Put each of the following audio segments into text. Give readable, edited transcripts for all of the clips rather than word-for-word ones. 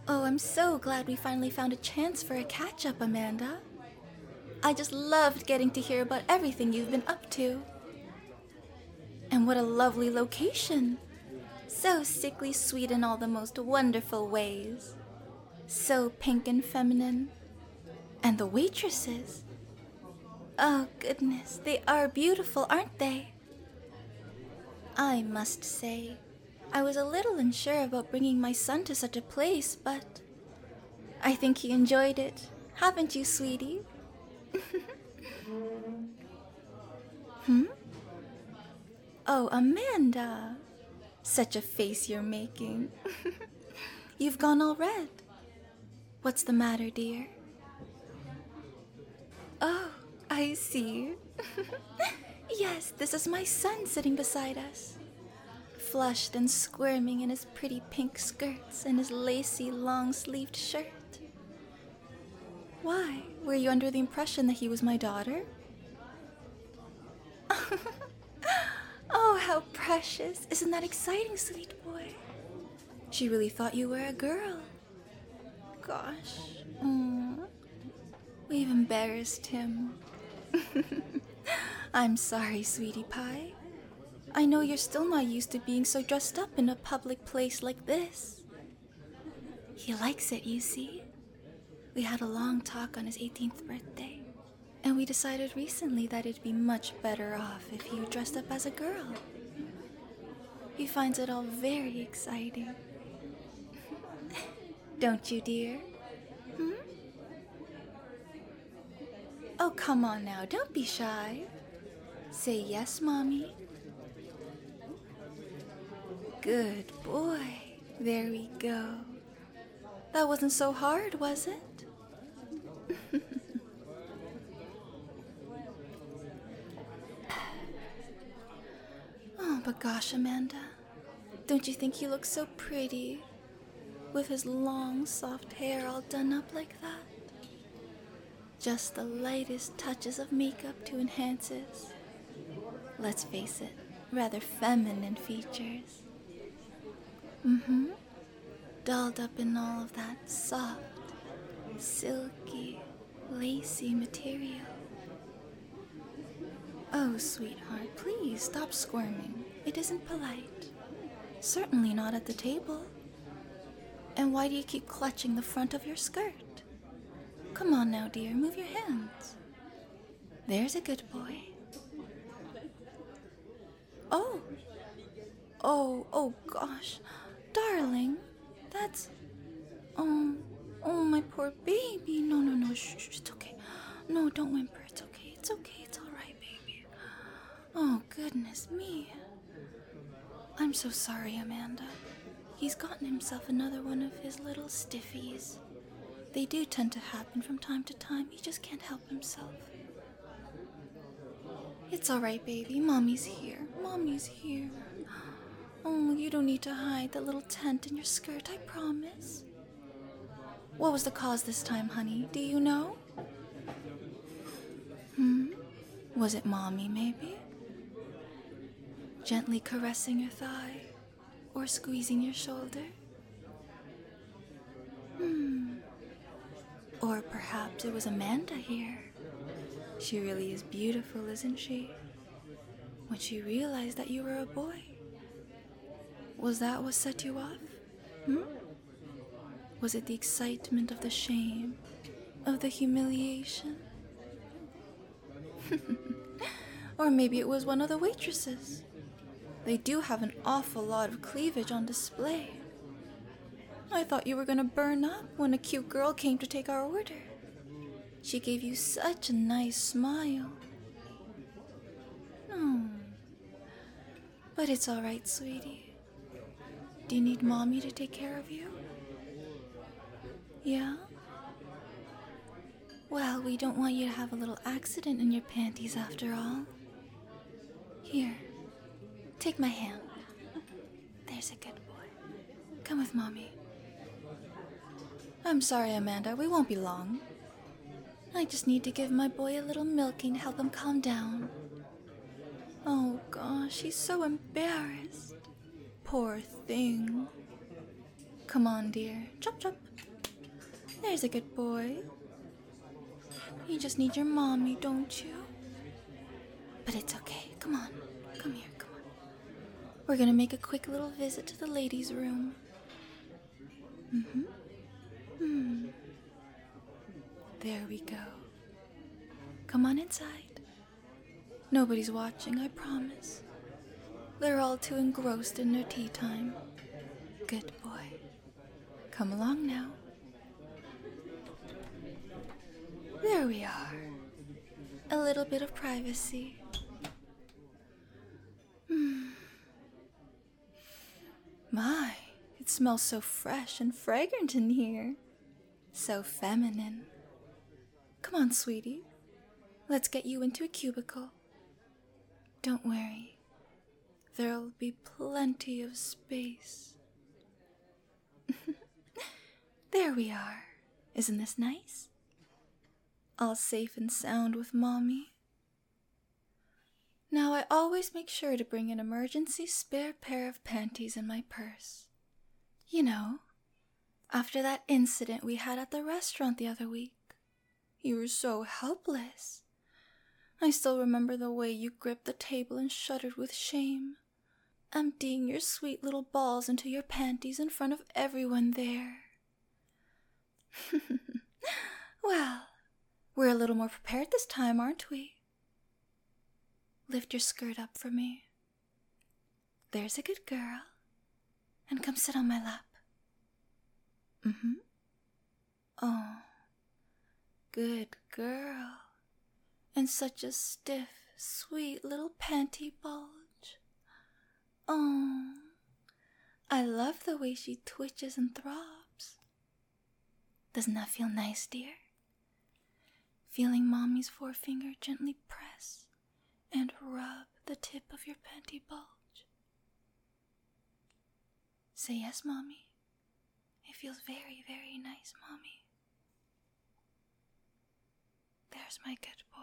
Oh, I'm so glad we finally found a chance for a catch-up, Amanda. I just loved getting to hear about everything you've been up to. And what a lovely location. So sickly sweet in all the most wonderful ways. So pink and feminine. And the waitresses. Oh goodness, they are beautiful, aren't they? I must say, I was a little unsure about bringing my son to such a place, but I think he enjoyed it. Haven't you, sweetie? Hmm? Oh, Amanda. Such a face you're making. You've gone all red. What's the matter, dear? Oh, I see. Yes, this is my son sitting beside us. Flushed and squirming in his pretty pink skirts and his lacy long-sleeved shirt. Why, were you under the impression that he was my daughter? Oh, how precious. Isn't that exciting, sweet boy? She really thought you were a girl. Gosh. We've embarrassed him. I'm sorry, sweetie pie. I know you're still not used to being so dressed up in a public place like this. He likes it, you see. We had a long talk on his 18th birthday, and we decided recently that it'd be much better off if he dressed up as a girl. He finds it all very exciting. Don't you, dear? Oh, come on now, don't be shy. Say yes, Mommy. Good boy. There we go. That wasn't so hard, was it? Oh, but gosh, Amanda. Don't you think he looks so pretty? With his long, soft hair all done up like that? Just the lightest touches of makeup to enhance his, let's face it, rather feminine features. Dolled up in all of that soft, silky, lacy material. Oh, sweetheart, please stop squirming. It isn't polite. Certainly not at the table. And why do you keep clutching the front of your skirt? Come on now, dear, move your hands. There's a good boy. Oh gosh. Darling, that's... Oh, my poor baby. No, shh, it's okay. No, don't whimper, it's okay, it's all right, baby. Oh, goodness me. I'm so sorry, Amanda. He's gotten himself another one of his little stiffies. They do tend to happen from time to time. He just can't help himself. It's all right, baby. Mommy's here. Oh, you don't need to hide that little tent in your skirt, I promise. What was the cause this time, honey? Do you know? Was it Mommy, maybe? Gently caressing your thigh or squeezing your shoulder? Or perhaps it was Amanda here. She really is beautiful, isn't she? When she realized that you were a boy. Was that what set you off? Was it the excitement of the shame, of the humiliation? Or maybe it was one of the waitresses. They do have an awful lot of cleavage on display. I thought you were gonna burn up when a cute girl came to take our order. She gave you such a nice smile. But it's all right, sweetie. Do you need Mommy to take care of you? Yeah? Well, we don't want you to have a little accident in your panties after all. Here, take my hand. There's a good boy. Come with Mommy. I'm sorry, Amanda, we won't be long. I just need to give my boy a little milking to help him calm down. Oh gosh, he's so embarrassed. Poor thing. Come on, dear. Chop chop. There's a good boy. You just need your mommy, don't you? But it's okay. Come on. Come here, come on. We're gonna make a quick little visit to the ladies' room. There we go. Come on inside. Nobody's watching, I promise. They're all too engrossed in their tea time. Good boy. Come along now. There we are. A little bit of privacy. My, it smells so fresh and fragrant in here. So feminine. Come on, sweetie. Let's get you into a cubicle. Don't worry. There'll be plenty of space. There we are. Isn't this nice? All safe and sound with Mommy. Now I always make sure to bring an emergency spare pair of panties in my purse. You know, after that incident we had at the restaurant the other week. You were so helpless. I still remember the way you gripped the table and shuddered with shame, emptying your sweet little balls into your panties in front of everyone there. Well, we're a little more prepared this time, aren't we? Lift your skirt up for me. There's a good girl. And come sit on my lap. Oh, good girl. And such a stiff, sweet little panty bulge. Oh, I love the way she twitches and throbs. Doesn't that feel nice, dear? Feeling Mommy's forefinger gently press and rub the tip of your panty bulge. Say yes, Mommy. It feels very, very nice, Mommy. There's my good boy.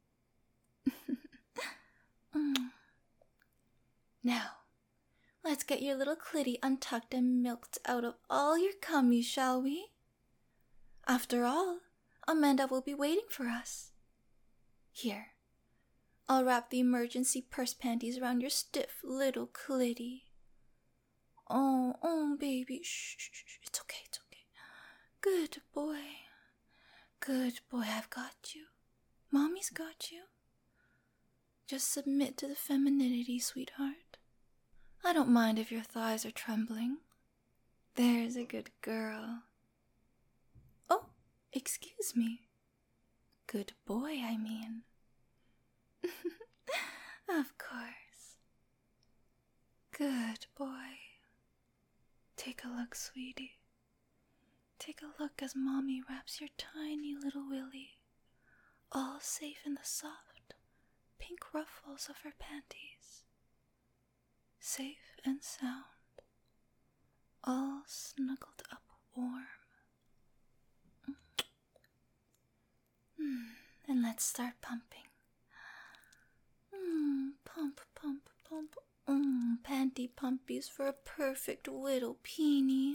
Now, let's get your little clitty untucked and milked out of all your cummies, shall we? After all, Amanda will be waiting for us. Here, I'll wrap the emergency purse panties around your stiff little clitty. Oh, baby, shh, it's okay, it's okay. Good boy. Good boy, I've got you. Mommy's got you. Just submit to the femininity, sweetheart. I don't mind if your thighs are trembling. There's a good girl. Oh, excuse me. Good boy, I mean. Of course. Good boy. Take a look, sweetie. Take a look as Mommy wraps your tiny little willy, all safe in the soft, pink ruffles of her panties. Safe and sound, all snuggled up warm. And let's start pumping. Pump, pump, pump. Panty pumpies for a perfect little peenie.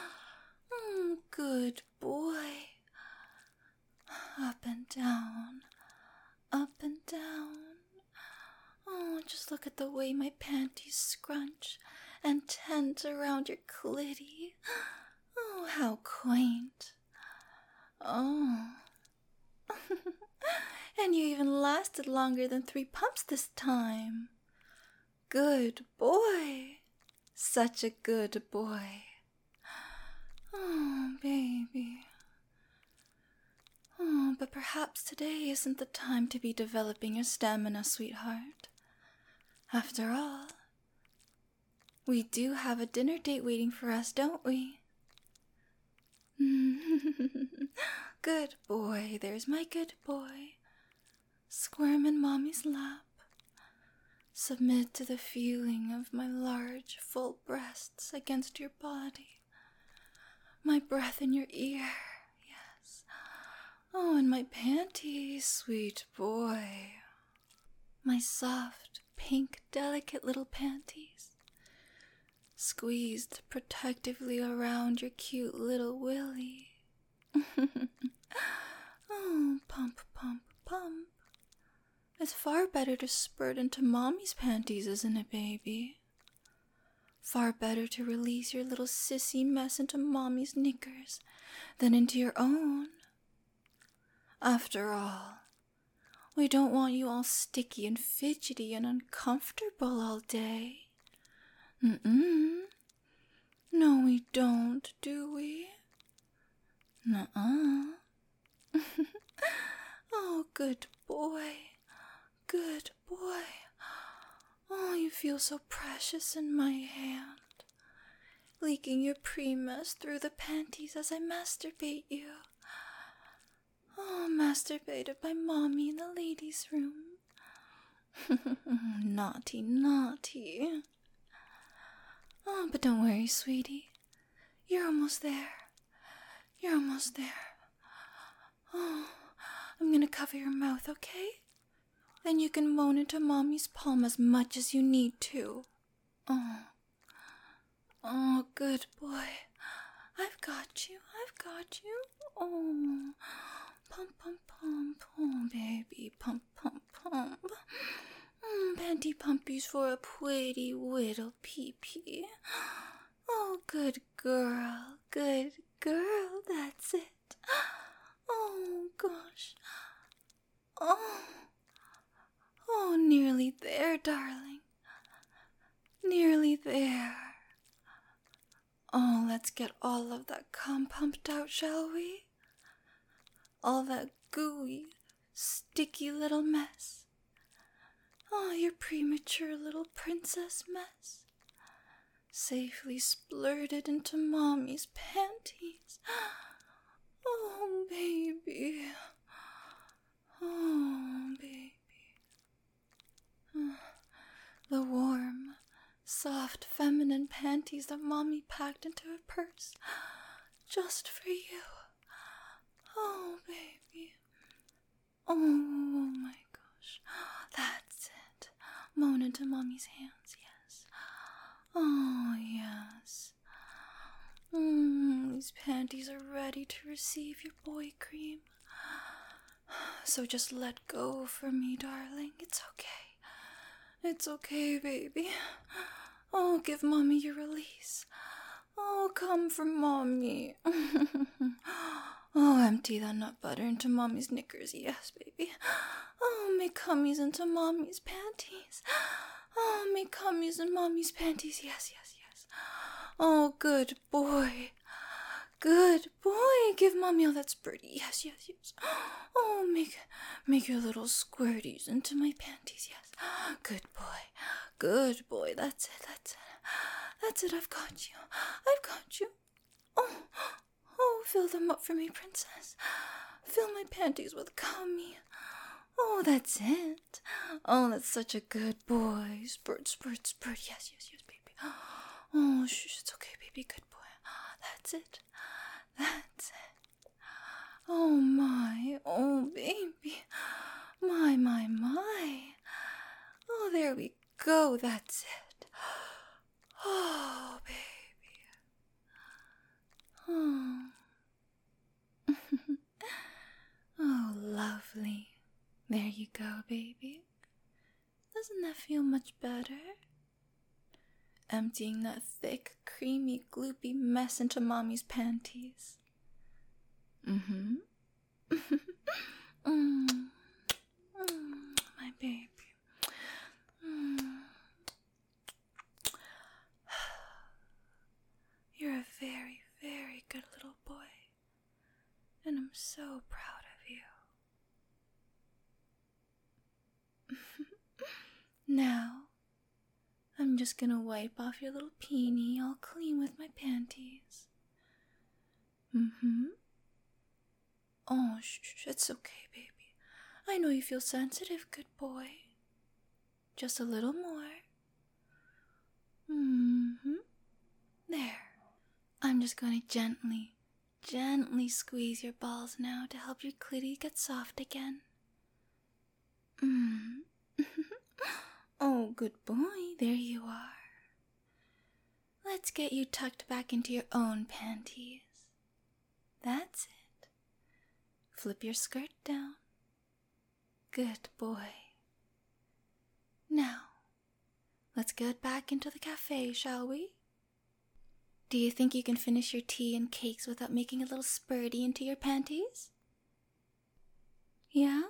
Good boy. Up and down, up and down. Oh, just look at the way my panties scrunch and tense around your clitty. Oh, how quaint. Oh. And you even lasted longer than 3 pumps this time. Good boy. Such a good boy. Oh, baby. Oh, but perhaps today isn't the time to be developing your stamina, sweetheart. After all, we do have a dinner date waiting for us, don't we? Good boy, there's my good boy. Squirm in Mommy's lap. Submit to the feeling of my large, full breasts against your body. My breath in your ear, yes. Oh, and my panties, sweet boy. My soft, pink, delicate little panties. Squeezed protectively around your cute little willy. Oh, pump, pump, pump. It's far better to spurt into mommy's panties, isn't it, baby? Far better to release your little sissy mess into mommy's knickers than into your own. After all, we don't want you all sticky and fidgety and uncomfortable all day. No, we don't, do we? Nuh-uh. Oh, good boy. Good boy. Oh, you feel so precious in my hand, leaking your pre-mess through the panties as I masturbate you. Oh, masturbated by mommy in the ladies' room. Naughty, naughty. Oh, but don't worry, sweetie. You're almost there. You're almost there. Oh, I'm gonna cover your mouth, okay? Then you can moan into mommy's palm as much as you need to. Oh, good boy. I've got you. Oh, pump, pump, pump. Oh, baby, pump, pump, pump. Panty pumpies for a pretty little pee-pee. Oh, good girl, that's it. Oh, gosh. Oh, nearly there, darling. Nearly there. Oh, let's get all of that cum pumped out, shall we? All that gooey, sticky little mess. Oh, your premature little princess mess. Safely splurted into mommy's panties. Oh, baby. Oh, baby. The warm, soft, feminine panties that mommy packed into her purse just for you. Oh, baby. Oh, my gosh. That's it. Moan into mommy's hands, yes. Oh, yes. These panties are ready to receive your boy cream. So just let go for me, darling. It's okay. It's okay, baby. Oh, give mommy your release. Oh, come for mommy. Oh, empty that nut butter into mommy's knickers, yes, baby. Oh, make cummies into mommy's panties. Oh, make cummies in mommy's panties, yes. Oh, good boy. Good boy. Give mommy all that spurty, yes. Oh, make your little squirties into my panties, yes. Good boy. That's it. I've got you. Oh, fill them up for me, princess. Fill my panties with cummy. Oh, that's it. Oh, that's such a good boy. Spurt, yes, baby. Oh, shush, it's okay, baby, good boy. That's it. Oh, my, oh, baby. My. Oh, there we go, that's it. Oh, baby. Oh. Oh, lovely. There you go, baby. Doesn't that feel much better? Emptying that thick, creamy, gloopy mess into mommy's panties. My baby. You're a very, very good little boy, and I'm so proud of you. Now, I'm just gonna wipe off your little peenie all clean with my panties. Oh, shh, it's okay, baby. I know you feel sensitive, good boy. Just a little more. There. I'm just going to gently squeeze your balls now to help your clitty get soft again. Oh, good boy, there you are. Let's get you tucked back into your own panties. That's it. Flip your skirt down. Good boy. Now, let's get back into the cafe, shall we? Do you think you can finish your tea and cakes without making a little spurty into your panties? Yeah?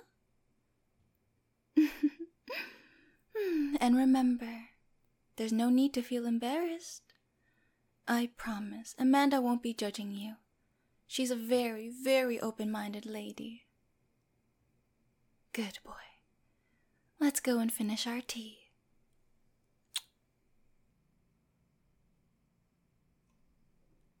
And remember, there's no need to feel embarrassed. I promise, Amanda won't be judging you. She's a very, very open-minded lady. Good boy. Let's go and finish our tea.